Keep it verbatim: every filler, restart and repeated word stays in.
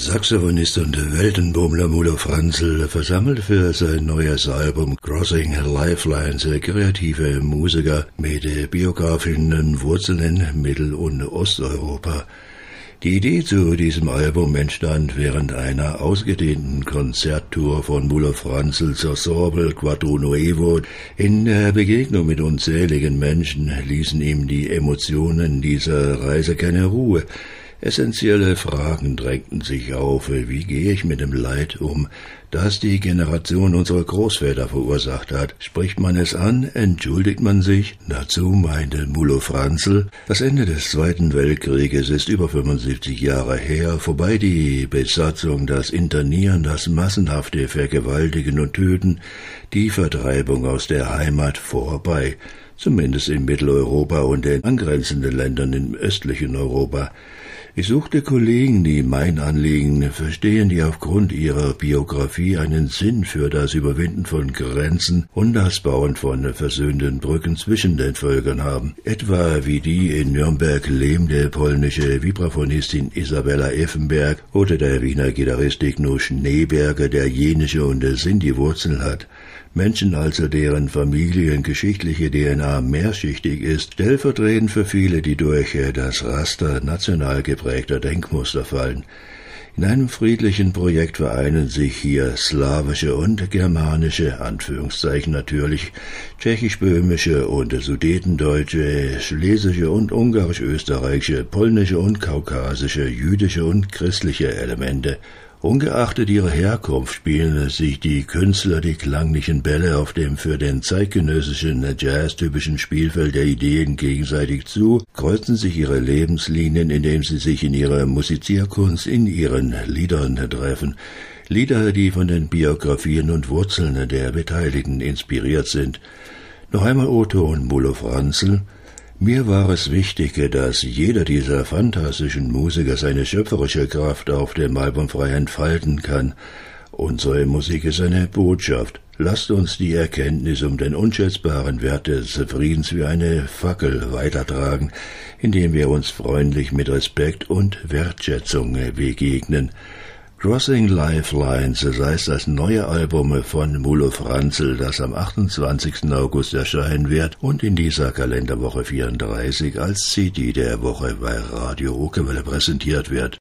Saxophonist und Weltenbummler Mulo Franzl versammelt für sein neues Album Crossing Lifelines kreative Musiker mit biografischen Wurzeln in Mittel- und Osteuropa. Die Idee zu diesem Album entstand während einer ausgedehnten Konzerttour von Mulo Franzl zur Sorbel Quattro Nuevo. In der Begegnung mit unzähligen Menschen ließen ihm die Emotionen dieser Reise keine Ruhe. Essentielle Fragen drängten sich auf. Wie gehe ich mit dem Leid um, das die Generation unserer Großväter verursacht hat? Spricht man es an? Entschuldigt man sich? Dazu meinte Mulo Franzl: Das Ende des Zweiten Weltkrieges ist über fünfundsiebzig Jahre her, vorbei die Besatzung, das Internieren, das massenhafte Vergewaltigen und Töten, die Vertreibung aus der Heimat vorbei, zumindest in Mitteleuropa und den angrenzenden Ländern im östlichen Europa. Ich suchte Kollegen, die mein Anliegen verstehen, die aufgrund ihrer Biografie einen Sinn für das Überwinden von Grenzen und das Bauen von versöhnten Brücken zwischen den Völkern haben. Etwa wie die in Nürnberg lebende polnische Vibraphonistin Isabella Effenberg oder der Wiener Gitarrist Digno Schneeberger, der jenische und Sinti-Wurzeln hat. Menschen also, deren familiengeschichtliche D N A mehrschichtig ist, stellvertretend für viele, die durch das Raster national geprägter Denkmuster fallen. In einem friedlichen Projekt vereinen sich hier slawische und germanische, Anführungszeichen natürlich, tschechisch-böhmische und sudetendeutsche, schlesische und ungarisch-österreichische, polnische und kaukasische, jüdische und christliche Elemente. Ungeachtet ihrer Herkunft spielen sich die Künstler die klanglichen Bälle auf dem für den zeitgenössischen Jazz-typischen Spielfeld der Ideen gegenseitig zu, kreuzen sich ihre Lebenslinien, indem sie sich in ihrer Musizierkunst in ihren Liedern treffen. Lieder, die von den Biografien und Wurzeln der Beteiligten inspiriert sind. Noch einmal O-Ton Mulo Franzl: Mir war es wichtig, dass jeder dieser fantastischen Musiker seine schöpferische Kraft auf dem Album frei entfalten kann. Unsere Musik ist eine Botschaft. Lasst uns die Erkenntnis um den unschätzbaren Wert des Friedens wie eine Fackel weitertragen, indem wir uns freundlich mit Respekt und Wertschätzung begegnen. Crossing Lifelines, das heißt das neue Album von Mulo Franzl, das am achtundzwanzigsten August erscheinen wird und in dieser Kalenderwoche vierunddreißig als C D der Woche bei Radio Okerwelle präsentiert wird.